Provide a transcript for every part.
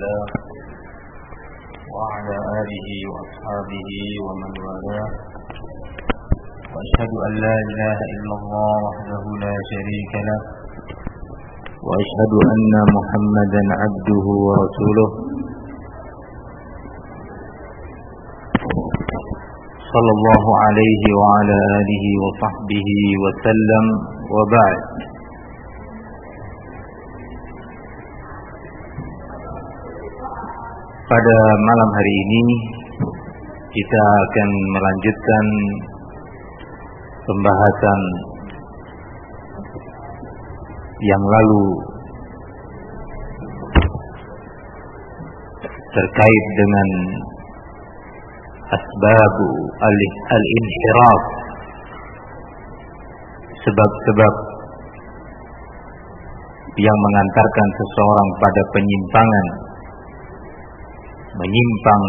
الله وعلى آله وأصحابه ومن والاه وأشهد أن لا إله إلا الله وحده لا شريك له وأشهد أن محمدا عبده ورسوله صلى الله عليه وعلى آله وصحبه وسلم وبعد. Pada malam hari ini kita akan melanjutkan pembahasan yang lalu terkait dengan asbab al-inhiraf, sebab-sebab yang mengantarkan seseorang pada penyimpangan, menyimpang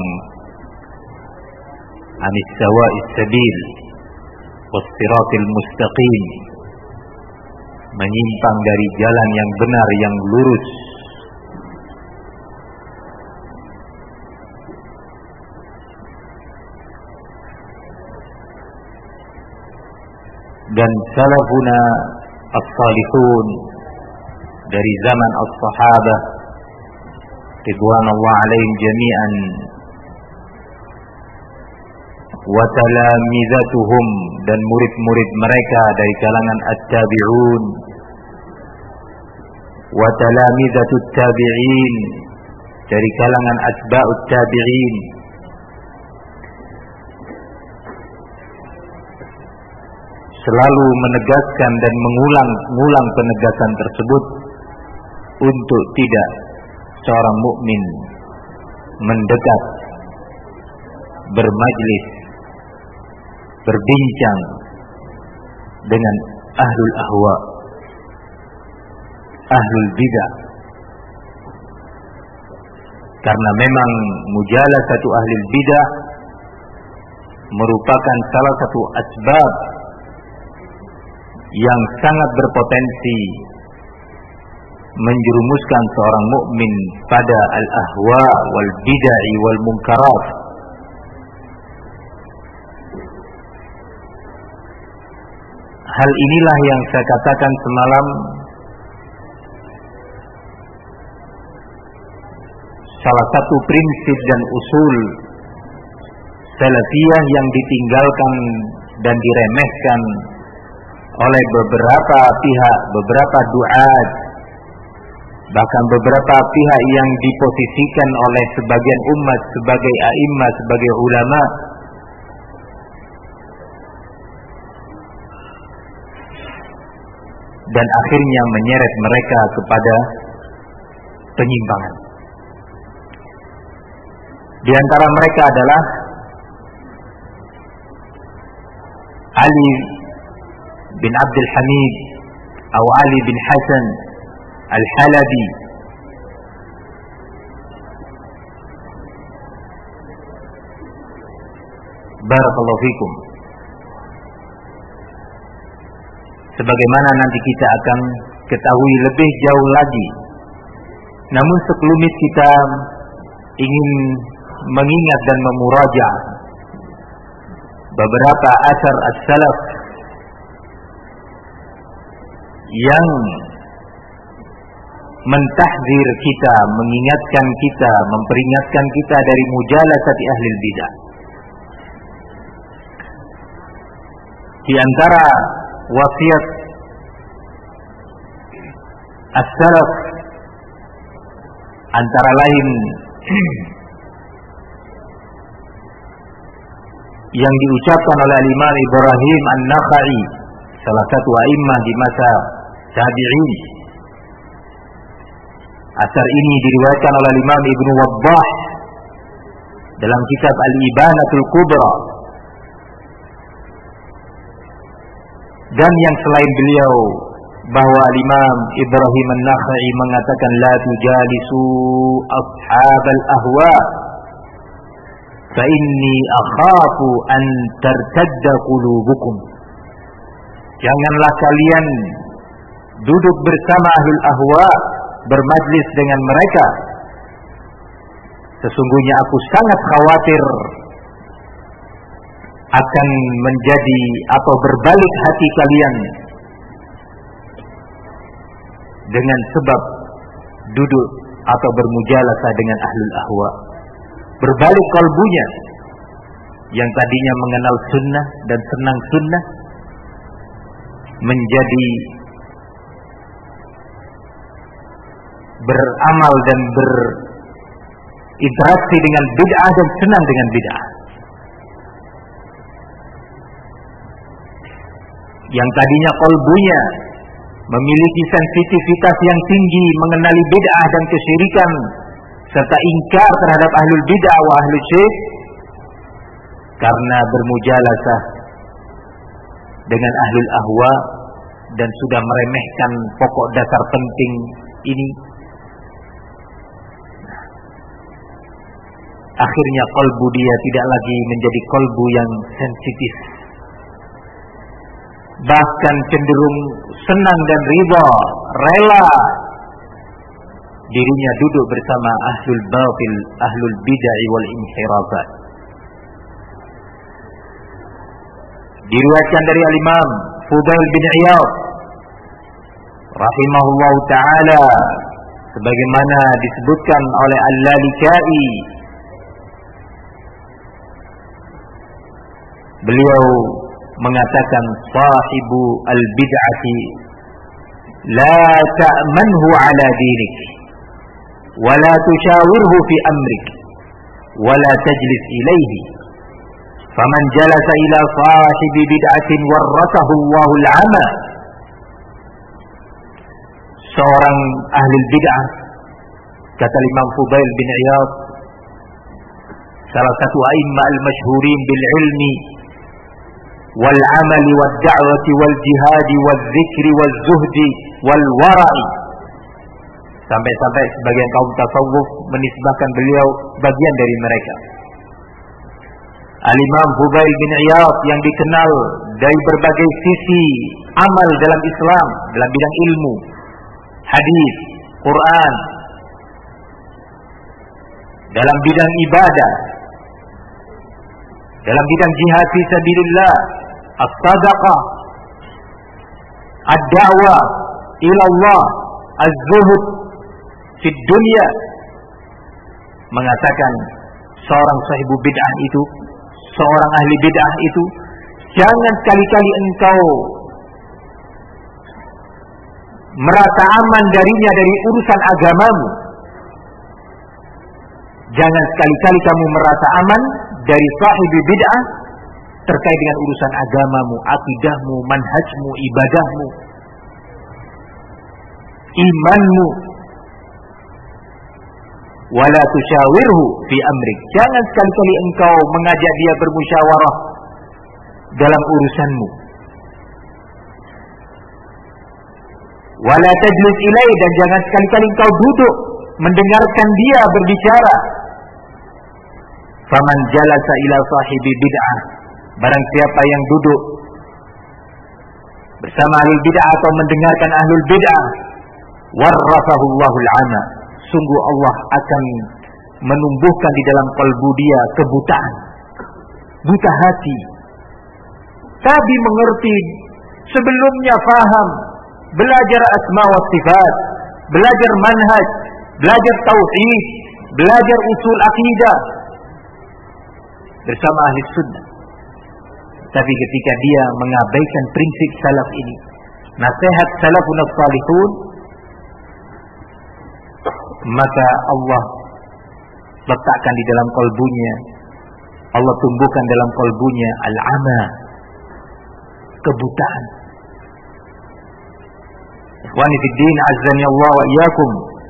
anis sawa'is sabil was-siratil mustaqim, menyimpang dari jalan yang benar, yang lurus. Dan salafuna as-salihun dari zaman as-sahabah ridwanullah alaihim jami'an wa talamizatuhum, dan murid-murid mereka dari kalangan at-tabi'un wa talamizatut tabi'in, dari kalangan atba'ut tabi'in, selalu menegaskan dan mengulang penegasan tersebut untuk tidak seorang mukmin mendekat, bermajlis, berbincang dengan ahlul ahwa, ahlul bidah, karena memang mujalasatu ahlul bidah merupakan salah satu asbab yang sangat berpotensi menjerumuskan seorang mukmin pada al-ahwa wal bid'ah wal munkarat. Hal inilah yang saya katakan semalam, salah satu prinsip dan usul salafiyah yang ditinggalkan dan diremehkan oleh beberapa pihak, beberapa duat, bahkan beberapa pihak yang diposisikan oleh sebagian umat sebagai a'immah, sebagai ulama, dan akhirnya menyeret mereka kepada penyimpangan. Di antara mereka adalah Ali bin Abdul Hamid atau Ali bin Hasan Al-Halabi, barakallahu fikum. Sebagaimana nanti kita akan ketahui lebih jauh lagi, namun sekelumit kita ingin mengingat dan memurajaah beberapa asar as-salaf yang mentahzir kita, mengingatkan kita, memperingatkan kita dari mujalasati ahlil bidah. Di antara wasiat as-salaf antara lain yang diucapkan oleh Imam Ibrahim An-Nakhai, salah satu a'immah di masa tabi'in. Asar ini diriwayatkan oleh Imam Ibnu Wabbah dalam kitab Al-Ibanatul Kubra, dan yang selain beliau, bahwa Imam Ibrahim An-Nakhai mengatakan la tujalisu ashabal ahwa fa inni akhafu an tartadda qulubukum. Janganlah kalian duduk bersama ahlul ahwa, bermajlis dengan mereka, sesungguhnya aku sangat khawatir akan menjadi atau berbalik hati kalian dengan sebab duduk atau bermujalasah dengan ahlul ahwa. Berbalik kalbunya yang tadinya mengenal sunnah dan senang sunnah menjadi beramal dan berinteraksi dengan bid'ah dan senang dengan bid'ah. Yang tadinya kalbunya memiliki sensitivitas yang tinggi mengenali bid'ah dan kesyirikan serta ingkar terhadap ahlul bid'ah wa ahlul syirk, karena bermujalasah dengan ahlul ahwa dan sudah meremehkan pokok dasar penting ini, akhirnya kalbu dia tidak lagi menjadi kalbu yang sensitif, bahkan cenderung senang dan ridha, rela dirinya duduk bersama ahlul batil, ahlul bid'ah wal inhirafat. Diriwayatkan dari Al-Imam Fudail bin Iyad rahimahullahu taala sebagaimana disebutkan oleh Al-Lalikai, beliau mengatakan sahibu al-bid'ati la ta'manhu ala dinik wa la tushawirhu fi amrik wa la tajlis ilaihi faman jalasa ila sahibi bid'atin warrathahu Allahu al-'ama. Seorang ahli bid'ah, kata Imam Fudail bin Iyad, salah satu a'immah al-masyhurin bil ilmi wal amali wad da'wati wal jihadi wal dzikri wal zuhdi wal wara'i, sampai-sampai sebagian kaum tasawuf menisbahkan beliau bagian dari mereka. Al-Imam Fudail bin Iyad yang dikenal dari berbagai sisi amal dalam Islam, dalam bidang ilmu, hadis, Quran, dalam bidang ibadah, dalam bidang jihad fi sabilillah, as-sadaqah, ad-da'wah ila Allah, az-zuhud fi dunya, mengatakan seorang sahibu bid'ah itu, seorang ahli bid'ah itu, jangan sekali-kali engkau merasa aman darinya dari urusan agamamu. Jangan sekali-kali kamu merasa aman dari sahibi bid'ah terkait dengan urusan agamamu, akidahmu, manhajmu, ibadahmu, imanmu. Wala tusyawirhu fi amrik. Jangan sekali-kali engkau mengajak dia bermusyawarah dalam urusanmu. Wala tajlis ilaihi, dan jangan sekali-kali engkau duduk mendengarkan dia berbicara. Faman jalasa ila sahibi bid'ah, barang siapa yang duduk bersama ahlul bid'ah atau mendengarkan ahlul bid'ah, warrathahu Allahul 'ama, sungguh Allah akan menumbuhkan di dalam kalbu dia kebutaan, buta hati. Tadi mengerti, sebelumnya faham, belajar asma wa sifat, belajar manhaj, belajar tauhid, belajar usul akidah bersama ahli sunnah. Tapi ketika dia mengabaikan prinsip salaf ini, nasihat salafun salihun, maka Allah letakkan di dalam kalbunya, Allah tumbuhkan dalam kalbunya al-'ama, kebutaan. Ikhwani fid din, azzani Allah wa iyyakum.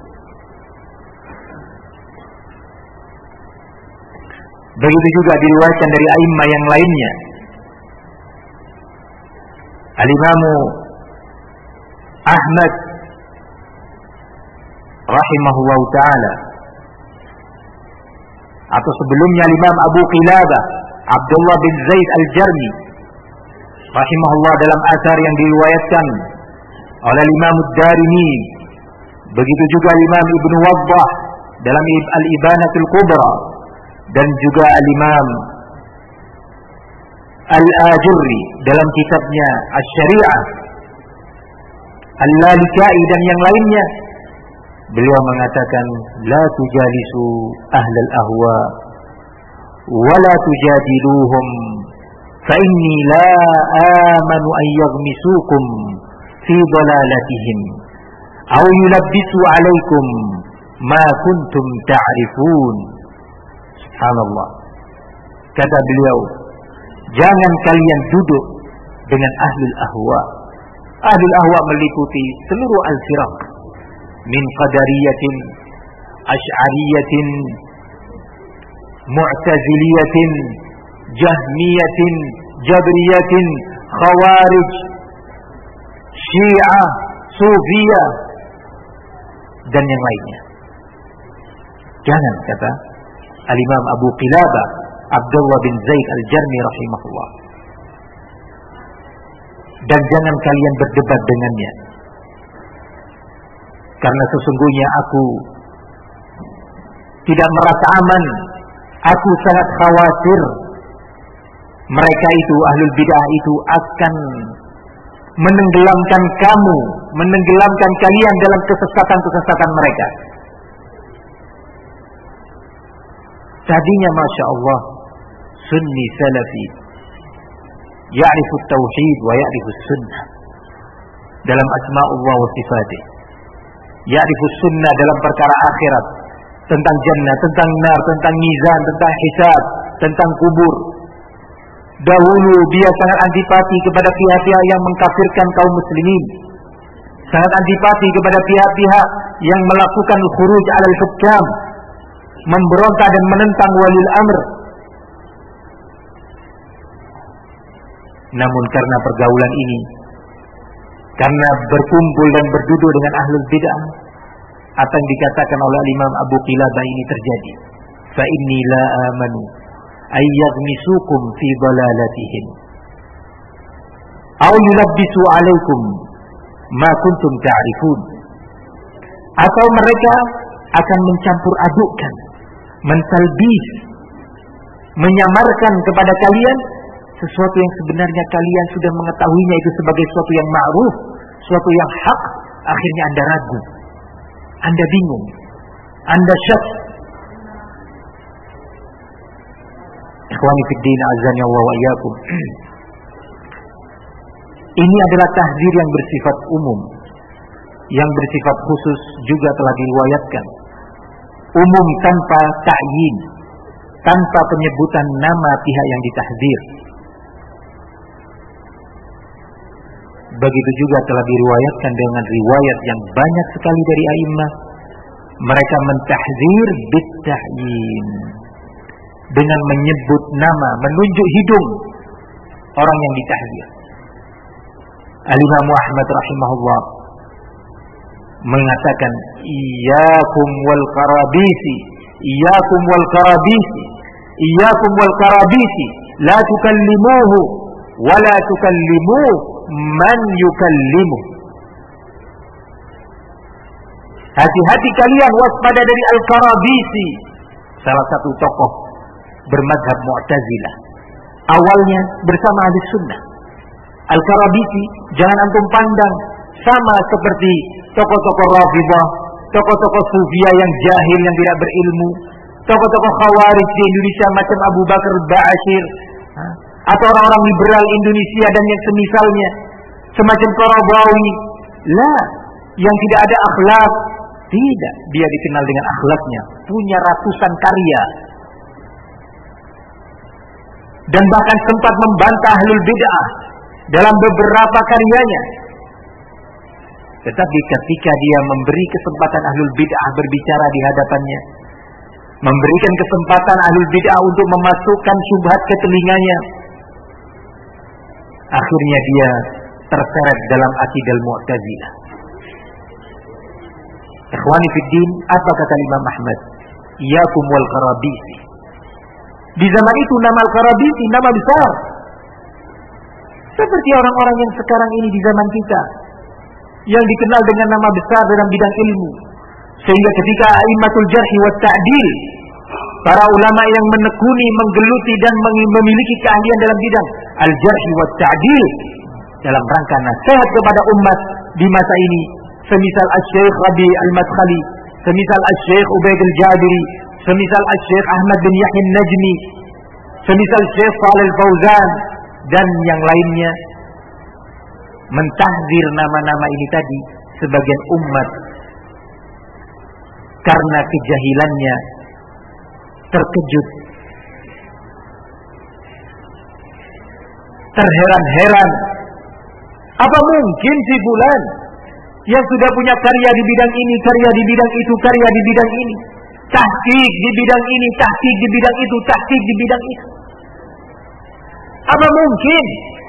Begitu juga diriwayatkan dari a'immah yang lainnya. Al-Imamu Ahmad rahimahullah ta'ala, atau sebelumnya Imam Abu Qilabah Abdullah bin Zaid al-Jarmi rahimahullah dalam athar yang diriwayatkan oleh Imam Ad-Darimi, begitu juga Imam Ibnu Waddah dalam Al-Ibanatul Kubra dan juga Al-Imam Al-Ajurri dalam kitabnya Asy-Syari'ah, Al-Lalikai dan yang lainnya. Beliau mengatakan, la tujalisu ahlal ahwa wa la tujadiluhum fa inni la amanu an yaghmisukum fi dhalalatihim aw yulabbisu alaikum ma kuntum ta'rifun. Subhanallah. Kata beliau, jangan kalian duduk dengan ahlul ahwa. Ahlul ahwa meliputi seluruh al-firaq, min qadariyatin, asy'ariyatin, mu'taziliyatin, jahmiyatin, jabriyatin, khawarij, syiah, sufiyah, dan yang lainnya. Jangan, kata Al-Imam Abu Qilabah Abdullah bin Zaid Al-Jarmi rahimahullah, dan jangan kalian berdebat dengannya, karena sesungguhnya aku tidak merasa aman. Aku sangat khawatir mereka itu, ahlul bid'ah itu, akan menenggelamkan kamu, menenggelamkan kalian dalam kesesatan-kesesatan mereka. Tadinya Masya Allah, Sunni Salafi ya'rifu tauhid wa ya'rifu sunnah dalam asma'ullah wa sifatih, ya'rifu sunnah dalam perkara akhirat, tentang jannah, tentang nar, tentang mizan, tentang hisab, tentang kubur. Dahulu dia sangat antipati kepada pihak-pihak yang mengkafirkan kaum muslimin, sangat antipati kepada pihak-pihak yang melakukan khuruj 'alal hukam, memberontak dan menentang walil amr. Namun karena pergaulan ini, karena berkumpul dan berduduk dengan ahlul bid'ah, apa yang dikatakan oleh Imam Abu Qilabah ini terjadi. Fa inni la amanu ay yaghmisukum fi dalalatihim aw yulabbisu alaikum ma kuntum ta'rifun. Atau mereka akan mencampur adukkan, mentalbis, menyamarkan kepada kalian sesuatu yang sebenarnya kalian sudah mengetahuinya itu sebagai sesuatu yang ma'ruf, sesuatu yang hak. Akhirnya Anda ragu, Anda bingung, Anda syak. Ikhwani fid din, azani Allah wa iyyakum. Ini adalah tahdzir yang bersifat umum, yang bersifat khusus juga telah diriwayatkan. Umum tanpa ta'yin, tanpa penyebutan nama pihak yang ditahdzir. Begitu juga telah diriwayatkan dengan riwayat yang banyak sekali dari a'immah. Mereka mentahdzir bit-ta'yin, dengan menyebut nama, menunjuk hidung orang yang ditahdzir. Al-Imam Ahmad rahimahullah mengatakan, iyyakum wal qarabisi, iyyakum wal qarabisi, iyyakum wal qarabisi, la tukallimuhu wa la tukallimu man yukallimu. Hati-hati kalian, waspada dari al-qarabisi, salah satu tokoh bermadzhab Mu'tazilah, awalnya bersama ahli sunnah. Al-Qarabisi jangan antum pandang sama seperti tokoh-tokoh Rafidhah, tokoh-tokoh Sufiyah yang jahil, yang tidak berilmu, tokoh-tokoh Khawarij di Indonesia macam Abu Bakar Ba'asyir, atau orang-orang liberal Indonesia dan yang semisalnya, semacam Qaradawi. La, yang tidak ada akhlak. Tidak, dia dikenal dengan akhlaknya, punya ratusan karya, dan bahkan sempat membantah ahlul bid'ah dalam beberapa karyanya. Tetapi ketika dia memberi kesempatan ahlul bid'ah berbicara di hadapannya, memberikan kesempatan ahlul bid'ah untuk memasukkan syubhat ke telinganya, akhirnya dia terseret dalam akidah Mu'tazilah. Ikhwani fid din, apa kata Imam Ahmad? Iyyakum wal qarabisi. Di zaman itu nama al-qarabisi nama besar. Seperti orang-orang yang sekarang ini di zaman kita, yang dikenal dengan nama besar dalam bidang ilmu, Sehingga ketika a'immatul jarh wa ta'dil, para ulama yang menekuni, menggeluti dan memiliki keahlian dalam bidang al-jarh wa ta'dil dalam rangka nasihat kepada umat di masa ini, semisal Asy-Syaikh Rabi Al-Madkhali, semisal Asy-Syaikh Ubaid Al-Jabiri, semisal Asy-Syaikh Ahmad bin Yahya An-Najmi, semisal Syekh Shalih Al-Fauzan dan yang lainnya, mentahzir nama-nama ini tadi sebagian umat karena kejahilannya terkejut, terheran-heran. Apa mungkin si fulan yang sudah punya karya di bidang ini, karya di bidang itu, karya di bidang ini, tahqiq di bidang ini, tahqiq di bidang itu, tahqiq di bidang itu. Apa mungkin?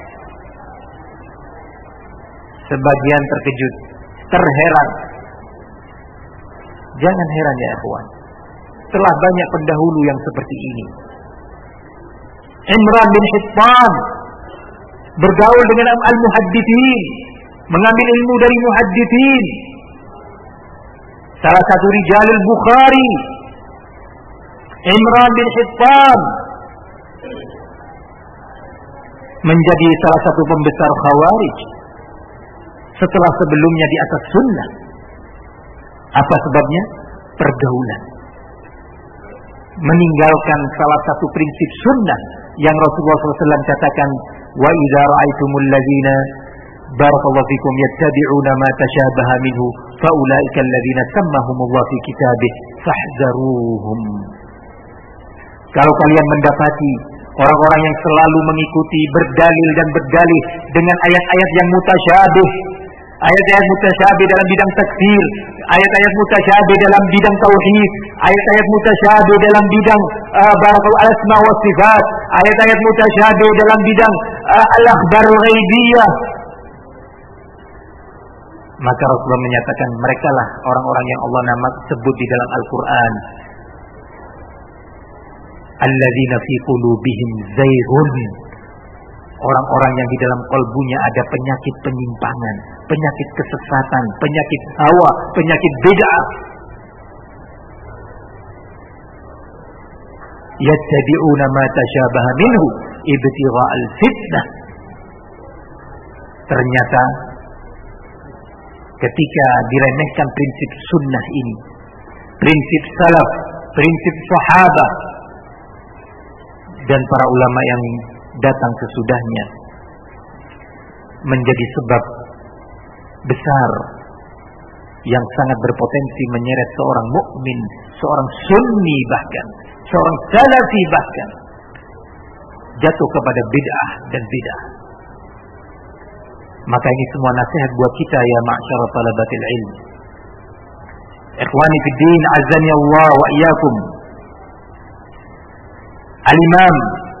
Sebagian terkejut, terheran. Jangan heran ya ikhwan. Telah banyak pendahulu yang seperti ini. Imran bin Hittan bergaul dengan al-muhaddithin, mengambil ilmu dari muhaddithin. Salah satu rijalul Bukhari, Imran bin Hittan, menjadi salah satu pembesar Khawarij setelah sebelumnya di atas sunnah. Apa sebabnya? Pergaulan, meninggalkan salah satu prinsip sunnah yang Rasulullah SAW katakan, wa idza ra'aitumul ladzina barakallahu fikum yattabi'una ma tashabaha minhu fa ulaika alladzina sammahumullah fi kitabih fahzaruhum. Kalau kalian mendapati orang-orang yang selalu mengikuti, berdalil dan berdalih dengan ayat-ayat yang mutasyabih, ayat-ayat mutasyabih dalam bidang takfir, ayat-ayat mutasyabih dalam bidang tauhid, ayat-ayat mutasyabih dalam bidang barakallahu asma wa sifat, ayat-ayat mutasyabih dalam bidang al-akhbar al-ghaibiyah, maka Rasulullah menyatakan mereka lah orang-orang yang Allah sebut di dalam Al-Quran, alladzina fi qulubihim zayghun, orang-orang yang di dalam kalbunya ada penyakit penyimpangan, penyakit kesesatan, penyakit hawa, penyakit bid'ah. Yattabi'una ma tashabaha minhu ibtigha'al fitnah. Ternyata ketika diremehkan prinsip sunnah ini, prinsip salaf, prinsip sahabat dan para ulama yang datang sesudahnya, menjadi sebab besar yang sangat berpotensi menyeret seorang mukmin, seorang sunni bahkan, seorang salafi bahkan, jatuh kepada bid'ah dan bid'ah. Maka ini semua nasihat buat kita ya ma'syarah talabatil ilm. Ikhwani fid din, azani Allah wa iyyakum. Al-Imam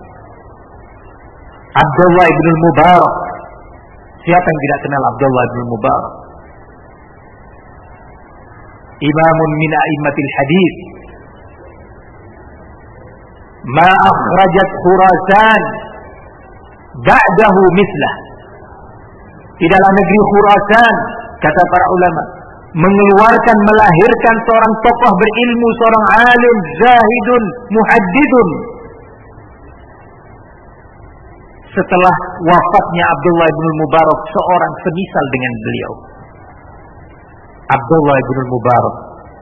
Abdullah ibn al-Mubarak. Siapa yang tidak kenal Abdullah ibn al-Mubarak? Imamun min a'immatil hadith. Ma akhrajat Khurasan ba'dahu mislah. Tidaklah negeri Khurasan, kata para ulama, mengeluarkan, melahirkan seorang tokoh berilmu, seorang alim, zahidun, muhaddidun, setelah wafatnya Abdullah ibn Mubarak, seorang semisal dengan beliau. Abdullah ibn Mubarak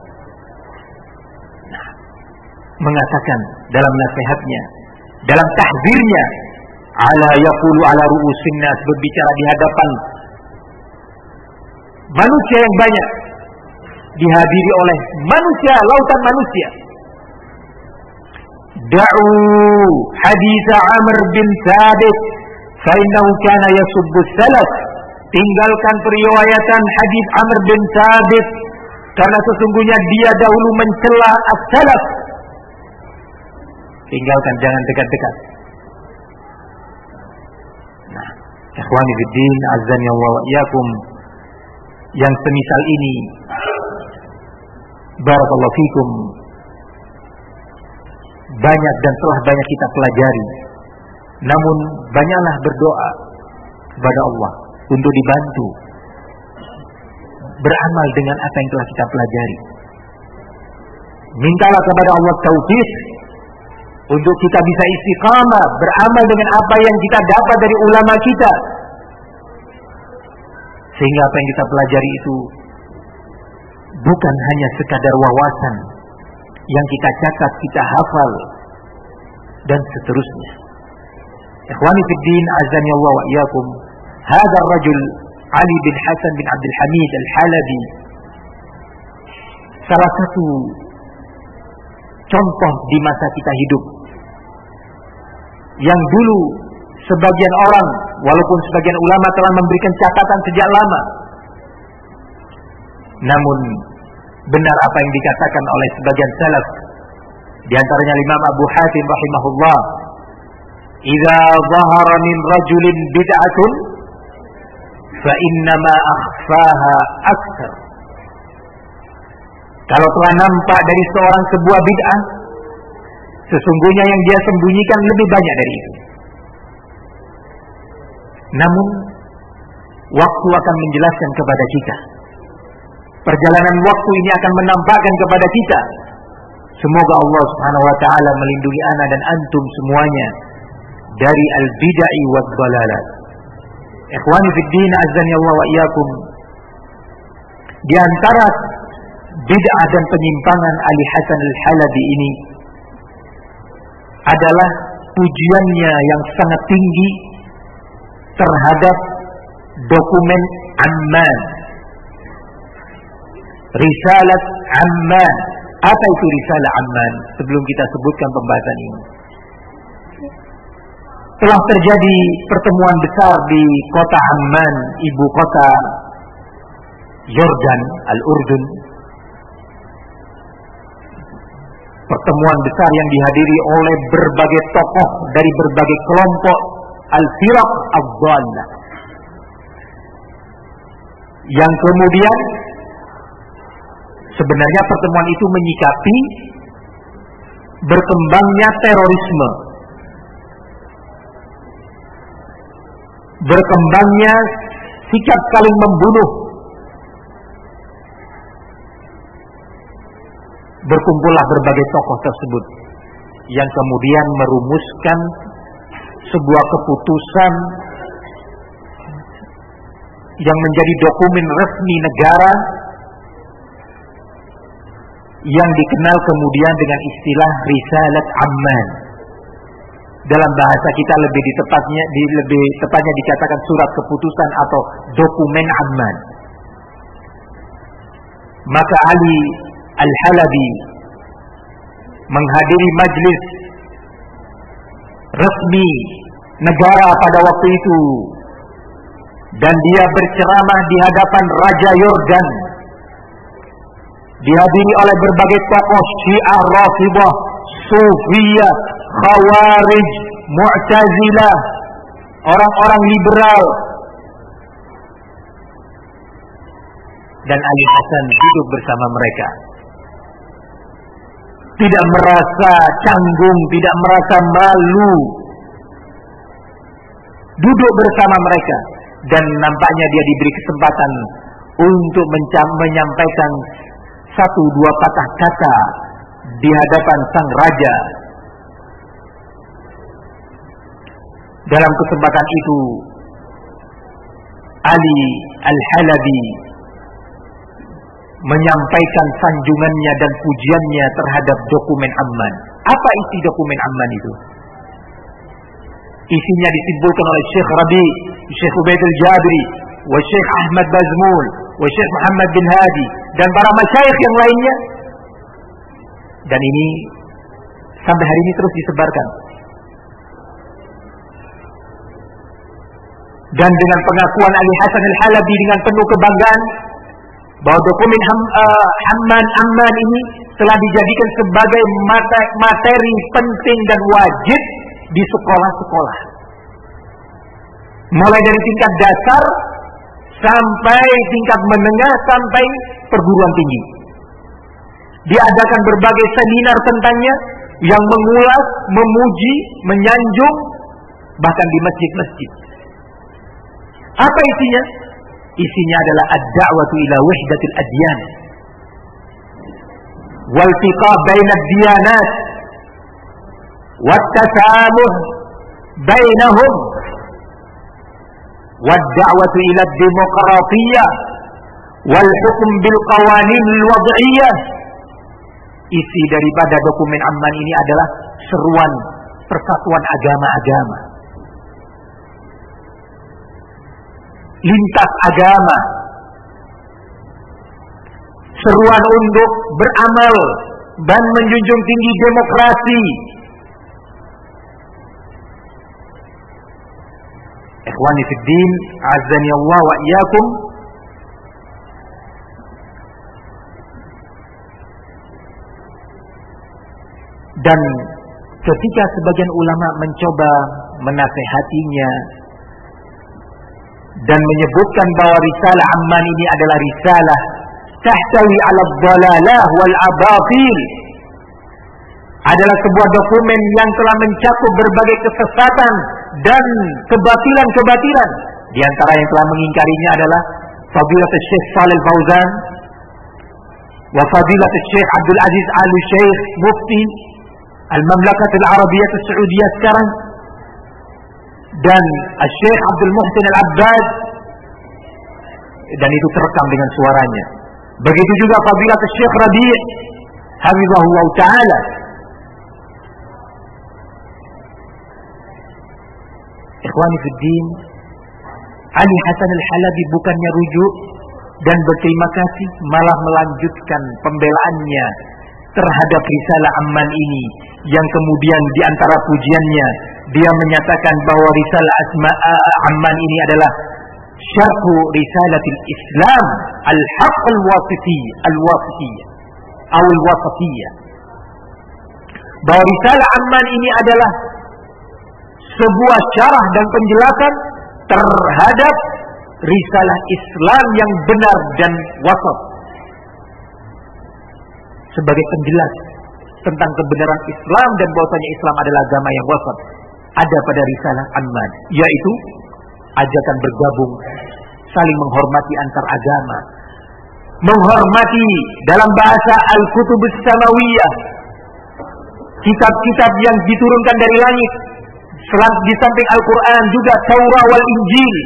mengatakan dalam nasihatnya, dalam tahzirnya, ala yaqulu ala ru'usin nas, berbicara di hadapan manusia yang banyak, dihadiri oleh manusia, lautan manusia. Da'u hadits Amr bin Thabit fa innahu kana yasubbu salaf. Tinggalkan periwayatan hadits Amr bin Thabit karena sesungguhnya dia dahulu mencela as-salaf. Tinggalkan, jangan dekat-dekat. Nah, ikhwani fiddin, azani Allah wa iyyakum, yang semisal ini, barakallahu fikum, banyak dan telah banyak kita pelajari. Namun banyaklah berdoa kepada Allah untuk dibantu beramal dengan apa yang telah kita pelajari. Mintalah kepada Allah taufik untuk kita bisa istiqamah beramal dengan apa yang kita dapat dari ulama kita, sehingga apa yang kita pelajari itu bukan hanya sekadar wawasan yang kita catat, kita hafal dan seterusnya. Ikhwani fid din, azani Allah wa iyyakum. Hadha ar-rajul Ali bin Hasan bin Abdul Hamid Al-Halabi, salah satu contoh di masa kita hidup, yang dulu sebagian orang, walaupun sebagian ulama telah memberikan catatan sejak lama, namun benar apa yang dikatakan oleh sebagian salaf, di antaranya Imam Abu Hatim rahimahullah, "Idza dhahara min rajulin bid'atun fa innama akhfaha aktsar." Kalau telah nampak dari seorang sebuah bid'ah, sesungguhnya yang dia sembunyikan lebih banyak dari itu. Namun waktu akan menjelaskan kepada kita. Perjalanan waktu ini akan menampakkan kepada kita. Semoga Allah Subhanahu wa taala melindungi ana dan antum semuanya dari al-bid'ah wad dhalalat. Ikhwani fid din, azani Allah wa iyyakum. Di antara bid'ah dan penyimpangan Ali Hasan Al-Halabi ini adalah pujiannya yang sangat tinggi terhadap dokumen Amman, Risalah Amman. Apa itu Risalah Amman? Sebelum kita sebutkan pembahasan ini, telah terjadi pertemuan besar di kota Amman, ibu kota Yordan, Al-Urdun. Pertemuan besar yang dihadiri oleh berbagai tokoh dari berbagai kelompok al-firaq ad-dhallah, yang kemudian sebenarnya pertemuan itu menyikapi berkembangnya terorisme, berkembangnya sikap saling membunuh. Berkumpullah berbagai tokoh tersebut yang kemudian merumuskan sebuah keputusan yang menjadi dokumen resmi negara yang dikenal kemudian dengan istilah Risalah Amman. Dalam bahasa kita lebih tepatnya dikatakan surat keputusan atau dokumen Amman. Maka Ali Al-Halabi menghadiri majlis resmi negara pada waktu itu, dan dia berceramah di hadapan Raja Yordan, dihadiri oleh berbagai tokoh Syiah, Rafidhah, Sufiyah, Khawarij, Mu'tazilah, orang-orang liberal. Dan Ali Hasan duduk bersama mereka, tidak merasa canggung, tidak merasa malu, duduk bersama mereka, dan nampaknya dia diberi kesempatan untuk menyampaikan satu dua patah kata di hadapan sang raja. Dalam kesempatan itu, Ali Al-Halabi menyampaikan sanjungannya dan pujiannya terhadap dokumen Amman. Apa isi dokumen Amman itu? Isinya disimpulkan oleh Syekh Rabi, Syekh Ubaid Al-Jabri, wa Syekh Ahmad Bazmul, wa Syekh Muhammad bin Hadi, dan para masyayikh yang lainnya. Dan ini sampai hari ini terus disebarkan. Dan dengan pengakuan Ali Hasan Al-Halabi dengan penuh kebanggaan bahwa dokumen Amman ini telah dijadikan sebagai materi penting dan wajib di sekolah-sekolah, mulai dari tingkat dasar sampai tingkat menengah sampai perguruan tinggi. Diadakan berbagai seminar tentangnya yang mengulas, memuji, menyanjung, bahkan di masjid-masjid. Apa isinya? Isinya adalah ad-da'watu ila wahdatil adyan, والتقاء بين الديانات والتسامح بينهم والدعوة إلى الديمقراطية والحكم بالقوانين الوضعية. Isi daripada dokumen Amman ini adalah seruan persatuan agama-agama, lintas agama, seruan untuk beramal dan menjunjung tinggi demokrasi. Ikhwani fid din, azani Allah wa iyyakum. Dan ketika sebagian ulama mencoba menasehatinya dan menyebutkan bahwa risalah Amman ini adalah risalah tahtawi 'ala dhalalah wal abatil, adalah sebuah dokumen yang telah mencakup berbagai kesesatan dan kebatilan-kebatilan. Di antara yang telah mengingkarinya adalah Fadilatul Syekh Shalih Fauzan wa Fadilatul Syekh Abdul Aziz Al-Syekh Mufti Al-Mamlakatul Arabiyyah As-Saudiyah sekarang, dan Syekh Abdul Muhsin Al-Abbad, dan itu terekam dengan suaranya. Begitu juga Fadilatul Syekh Rabi' hafizahullah taala. Ikhwani fiddin, Ali Hasan Al-Halabi bukannya rujuk dan berterima kasih, malah melanjutkan pembelaannya terhadap risalah Amman ini, yang kemudian di antara pujiannya dia menyatakan bahwa risalah Amman ini adalah syarhu risalatil Islam al-haq al-wasitiyah bahwa risalah Amman ini adalah sebuah syarah dan penjelasan terhadap risalah Islam yang benar dan wasat, sebagai penjelas tentang kebenaran Islam dan bahwasanya Islam adalah agama yang wasat. Ada pada risalah Amman, yaitu ajakan bergabung, saling menghormati antar agama, menghormati dalam bahasa Al-Kutubus Samawiyah, kitab-kitab yang diturunkan dari langit. Di samping Al-Quran juga Taurat wal Injil.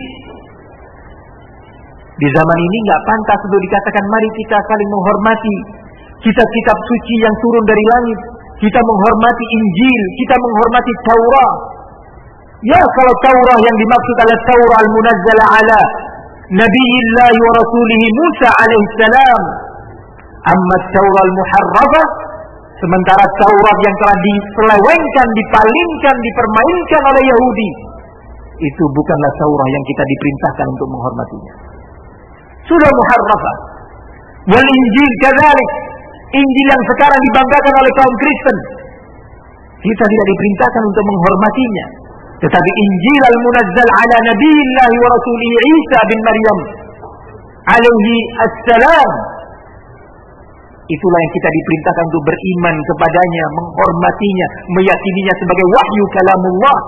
Di zaman ini nggak pantas untuk dikatakan mari kita saling menghormati kitab-kitab suci yang turun dari langit. Kita menghormati Injil, kita menghormati Taurat. Ya, kalau Taurat yang dimaksud adalah Taurat al-munazzala ala Nabiyillah wa Rasulih Musa alaihissalam. Amma Taurat al-muharrafah, sementara Taurat yang telah diselewengkan, dipalingkan, dipermainkan oleh Yahudi, itu bukanlah Taurat yang kita diperintahkan untuk menghormatinya. Sudah muharrafah. Wal Injil kadzalik, Injil yang sekarang dibanggakan oleh kaum Kristen, kita tidak diperintahkan untuk menghormatinya. Tetapi Injil al-munazzal ala Nabiyillah wa Rasulih Isa bin Maryam alaihi assalam, itulah yang kita diperintahkan untuk beriman kepadanya, menghormatinya, meyakininya sebagai wahyu kalamullah.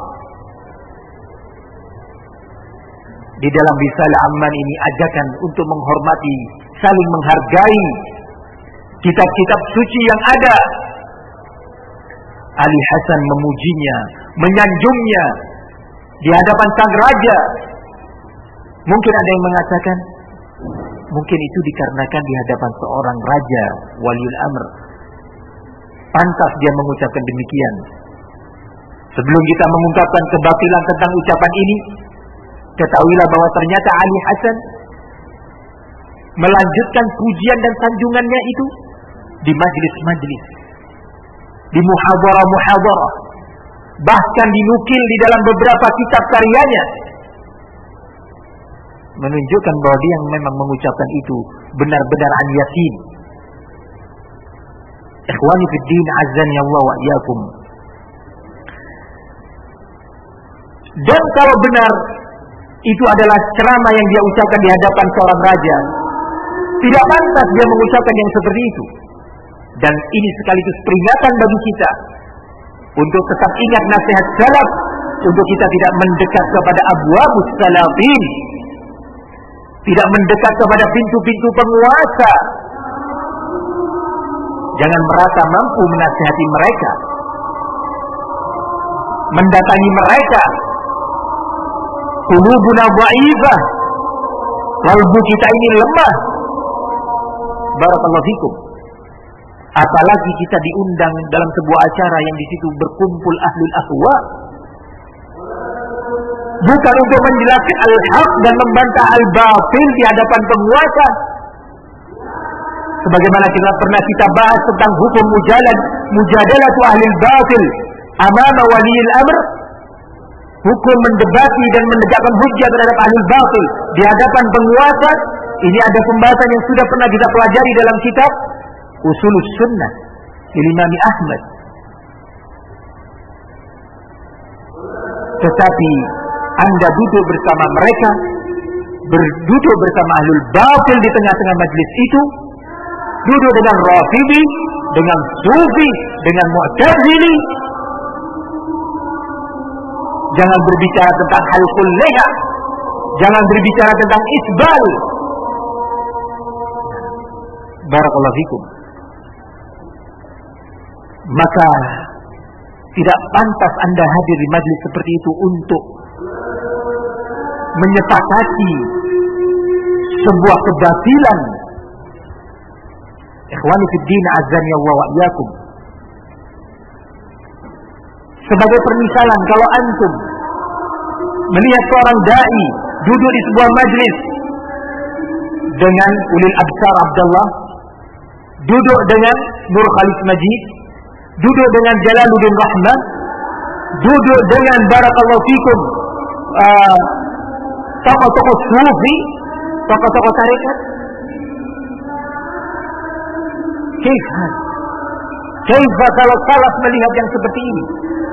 Di dalam risalah Amman ini ajakan untuk menghormati, saling menghargai kitab-kitab suci yang ada. Ali Hasan memujinya, menyanjungnya di hadapan sang raja. Mungkin ada yang mengatakan, mungkin itu dikarenakan di hadapan seorang raja, waliul amr, pantas dia mengucapkan demikian. Sebelum kita mengungkapkan kebatilan tentang ucapan ini, ketahuilah bahwa ternyata Ali Hasan melanjutkan pujian dan sanjungannya itu di majlis-majlis, di muhadarah-muhadarah, bahkan dinukil di dalam beberapa kitab karyanya, menunjukkan bahwa dia yang memang mengucapkan itu benar-benar an yakin. Ikhwani fid din, azani Allah wa iyyakum. Dan kalau benar itu adalah ceramah yang dia ucapkan di hadapan seorang raja, tidak pantas dia mengucapkan yang seperti itu. Dan ini sekaligus peringatan bagi kita untuk tetap ingat nasihat salaf, untuk kita tidak mendekat kepada abwabus salafin, tidak mendekat kepada pintu-pintu penguasa. Jangan merasa mampu menasihati mereka, mendatangi mereka. Qulubuna dha'ifah, kalbu kita ini lemah. Barakallahu fikum. Apalagi kita diundang dalam sebuah acara yang di situ berkumpul ahlul ahwa, bukan untuk menjelaskan al-haq dan membantah al-batil di hadapan penguasa. Sebagaimana kita bahas tentang hukum mujadalatu ahlil batil amama waliyil amr, hukum mendebati dan menegakkan hujjah terhadap ahlul batil di hadapan penguasa. Ini ada pembahasan yang sudah pernah kita pelajari dalam kitab Usulus Sunnah Imam Ahmad. Tetapi Anda duduk bersama mereka, berduduk bersama ahlul batil di tengah-tengah majlis itu, duduk dengan Rafidhi, dengan Sufi, dengan Mu'tazili. Jangan berbicara tentang halqul liha, jangan berbicara tentang isbal. Barakallahu fikum. Maka tidak pantas Anda hadir di majlis seperti itu untuk menyepakati sebuah kebatilan. Ikhwani fid din, azani Allah wa iyyakum. Sebagai permisalan, kalau antum melihat seorang dai duduk di sebuah majlis dengan Ulil Absar Abdullah, duduk dengan Nur Khalis Majid, duduk dengan Jalaluddin Rahman, duduk dengan barakallahu fikum tokoh-tokoh sufi, tokoh-tokoh tarekat. Kaifa kalau salaf melihat yang seperti ini?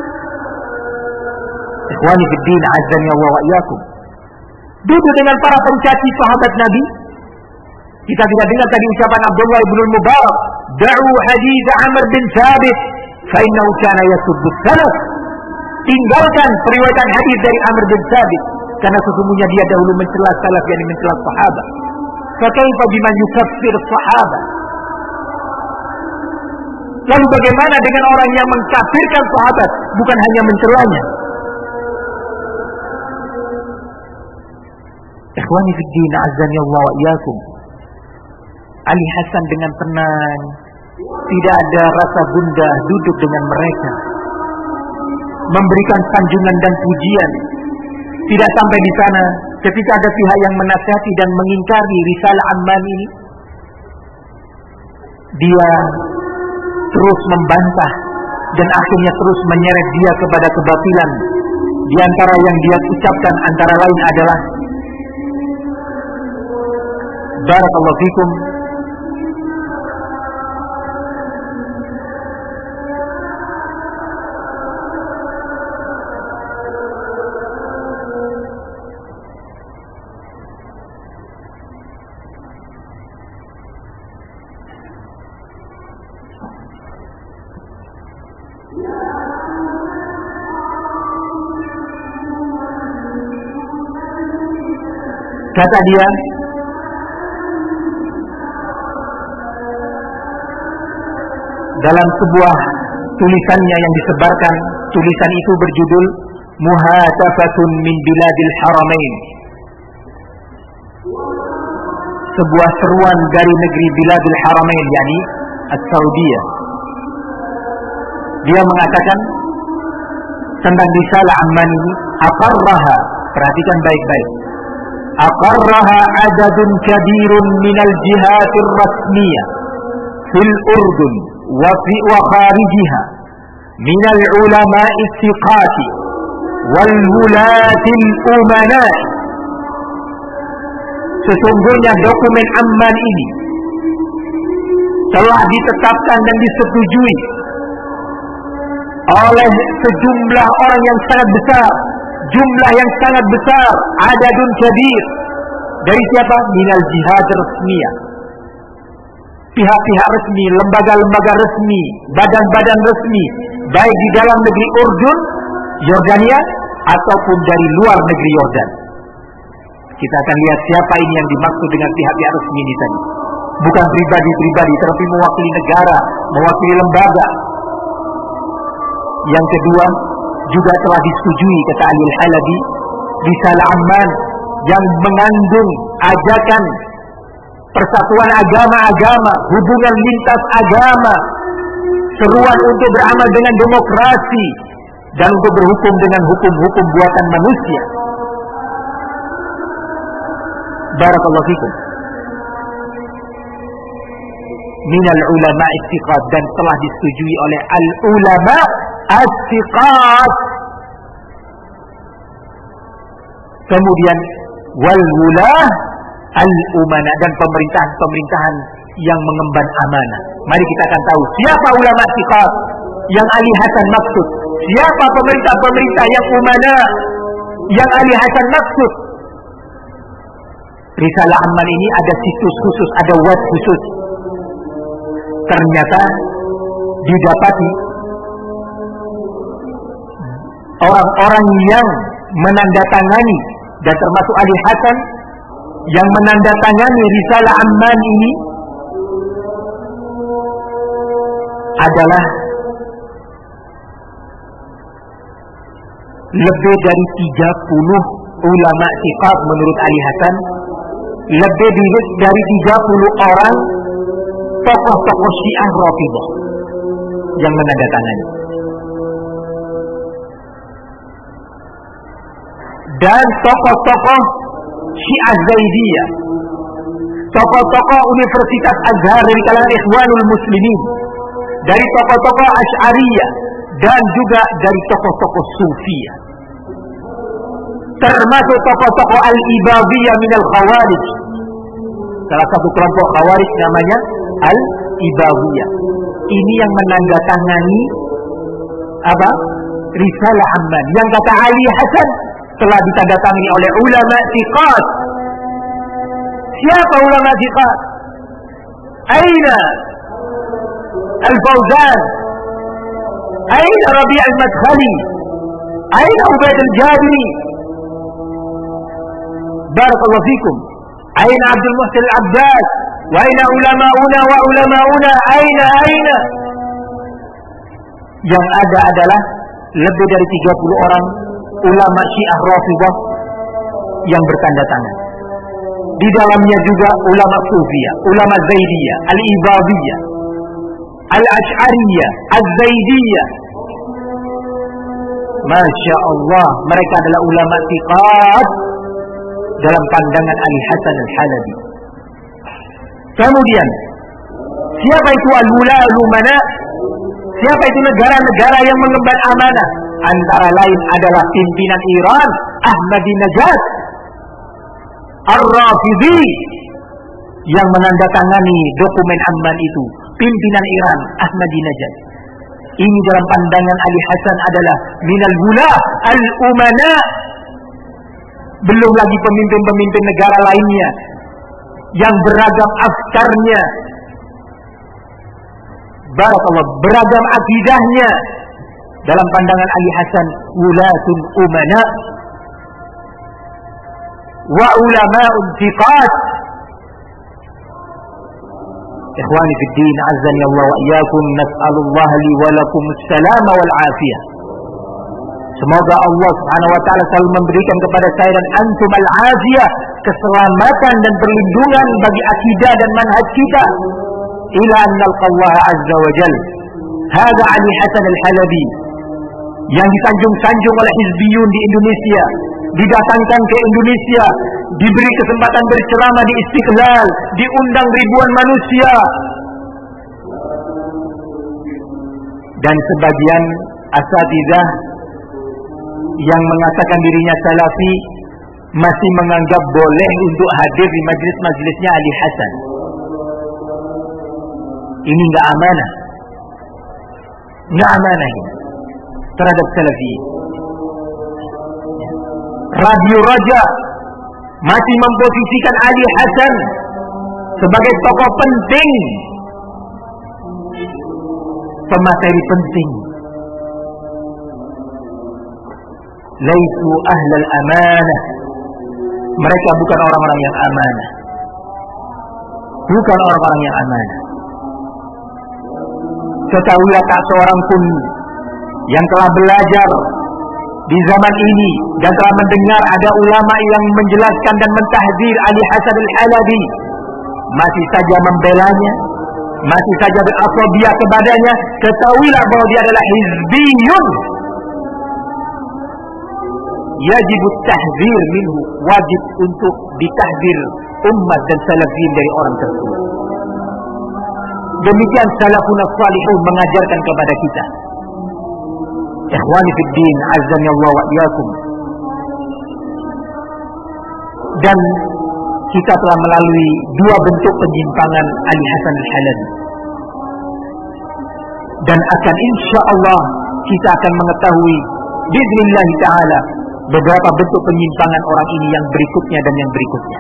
Ikhwani fid din, azani Allah wa iyyakum. Duduk dengan para pencaci sahabat Nabi. Kita tidak dengar tadi ucapan Abdullah ibn Mubarak, "Da'u hadits Amr bin Thabit, fa innahu kana yasubbu salaf." Tinggalkan periwayatan hadis dari Amr bin Thabit, karena sesungguhnya dia dahulu mencela salaf, yakni mencela sahabat. Fa kaifa biman yukaffir sahabat? Lalu bagaimana dengan orang yang mengkafirkan sahabat, bukan hanya mencelanya? Ikhwani fid din, azani Allah wa iyyakum. Ali Hasan dengan tenang, tidak ada rasa gundah duduk dengan mereka, memberikan sanjungan dan pujian. Tidak sampai di sana, ketika ada pihak yang menasihati dan mengingkari risalah Amman ini, dia terus membantah dan akhirnya terus menyeret dia kepada kebatilan. Di antara yang dia ucapkan antara lain adalah, barakallahu fikum, kata dia, dalam sebuah tulisannya yang disebarkan, tulisan itu berjudul Muhatafatun min Biladil Haramain, sebuah seruan dari negeri Biladil Haramain, yakni As-Saudiyah. Dia mengatakan tentang risalah Amman ini, aqarraha, perhatikan baik-baik, aqarraha adadun kabirun minal jihatir rasmiyah fil Urdun wa kharijiha minal ulama'i thiqati wal wulatil umana. Sesungguhnya dokumen Amman ini telah ditetapkan dan disetujui oleh sejumlah orang yang sangat besar, jumlah yang sangat besar, adadun kabir. Dari siapa? Minal jihad resmiyah, pihak-pihak resmi, lembaga-lembaga resmi, badan-badan resmi, baik di dalam negeri Urdun, Yordania, ataupun dari luar negeri Yordan. Kita akan lihat siapa ini yang dimaksud dengan pihak-pihak resmi ini tadi. bukan pribadi-pribadi, tetapi mewakili negara, mewakili lembaga. Yang kedua, juga telah disetujui, kata Ali Al-Halabi, Risalah Amman yang mengandung ajakan persatuan agama-agama, hubungan lintas agama, seruan untuk beramal dengan demokrasi dan untuk berhukum dengan hukum-hukum buatan manusia. Barakallahu fikum. Minal ulama istiqat, dan telah disetujui oleh al-ulama istiqat. Kemudian wal wulah al-umana, dan pemerintahan-pemerintahan yang mengemban amanah. Mari kita akan tahu siapa ulama istiqat yang Ali Hasan maksud, siapa pemerintah-pemerintah yang umana yang Ali Hasan maksud. Risalah Amman ini ada situs khusus, ada web khusus. Ternyata didapati orang-orang yang menandatangani, dan termasuk Ali Hasan yang menandatangani Risalah Amman ini adalah lebih dari 30 ulama thiqat menurut Ali Hasan, lebih dari 30 orang tokoh-tokoh Syiah Rafidhah yang menandatangani, dan tokoh-tokoh Syiah Zaidiyah, tokoh-tokoh Universitas Azhar dari kalangan Ikhwanul Muslimin, dari tokoh-tokoh Asy'ariyah, dan juga dari tokoh-tokoh Sufiyah, termasuk tokoh-tokoh Al-Ibadiyah minal Khawarij. Salah satu kelompok Khawarij namanya Al-Ibadiyah. Ini yang menandatangani apa? Risalah Amman yang kata Ali Hasan telah ditandatangani oleh ulama thiqat. Siapa ulama thiqat? Aina Al-Fauzan, aina Rabi' Al-Madkhali, aina Ubaid Al-Jabiri, barakallahu fikum, aina Abdul Muhsin Al-Abbas, wa aina ulama'una wa ulama'una, aina. Yang ada adalah lebih dari 30 orang ulama Syiah Rafidhah yang bertanda tangan. Di dalamnya juga ulama Sufiyah, ulama Zaidiyah, Al-Ibadiyah, Al-Asy'ariyah, Al-Zaidiyah. Masya Allah, mereka adalah ulama thiqat dalam pandangan Ali Hasan Al-Halabi. Kemudian, siapa itu al-wula al-umana? Siapa itu negara-negara yang mengemban amanah? Antara lain adalah pimpinan Iran, Ahmadinejad, Ar-Rafidhi, yang menandatangani dokumen Amman itu. Pimpinan Iran, Ahmadinejad. Ini dalam pandangan Ali Hasan adalah minal wula al-umana. Belum lagi pemimpin-pemimpin negara lainnya yang beragam afkarnya, barakallah, beragam akidahnya. Dalam pandangan Ali Hasan, wulatun umana wa ulama'un thiqat. Ikhwani fi din, azzani Allah wa iyyakum, nas'alullah li wa lakum as-salama wal afiyah. Semoga Allah Subhanahu wa taala selalu memberikan kepada saya dan antum al-afiyah, keselamatan dan perlindungan bagi akidah dan manhaj kita, ila an nalqallah azza wa jalla. Hada Ali Hasan Al-Halabi yang disanjung-sanjung oleh Hizbiyun di Indonesia, didatangkan ke Indonesia, diberi kesempatan berceramah di Istiqlal, diundang ribuan manusia, dan sebagian asatidzah yang mengatakan dirinya salafi masih menganggap boleh untuk hadir di majlis-majlisnya Ali Hasan. Ini enggak amanah. Enggak amanah ini terhadap salafi. Radio Raja masih memposisikan Ali Hasan sebagai tokoh penting, pemateri penting. Laisu ahlal amanah. Mereka bukan orang-orang yang amanah. bukan orang-orang yang amanah. Ketahuilah tak seorang pun yang telah belajar di zaman ini dan telah mendengar ada ulama yang menjelaskan dan mentahdzir Ali Hasan Al-Halabi masih saja membelanya, masih saja berasabiyah kepadanya, ketahuilah bahwa dia adalah hizbiyun. Yajib tahdzir minhu, wajib untuk ditahdzir umat dan salafin dari orang tersebut. Demikian salafun salihun mengajarkan kepada kita. Ikhwani fid din, azzani Allah wa iyyakum. Dan kita telah melalui dua bentuk penyimpangan Ali Hasan Al-Halabi. Dan akan insyaallah kita akan mengetahui biiznillah taala beberapa bentuk penyimpangan orang ini yang berikutnya dan yang berikutnya.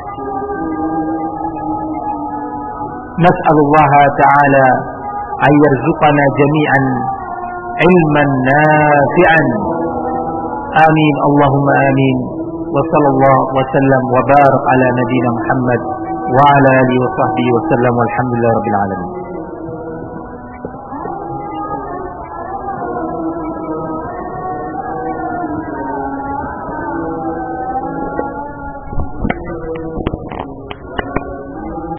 Nas'alullah ta'ala ayyarzuqana jami'an ilman nafi'an. Amin, Allahumma amin. Wa sallallahu wa sallam wa barak ala nabiyyina Muhammad wa ala alihi wa sahbihi wa sallam walhamdulillahi rabbil alamin.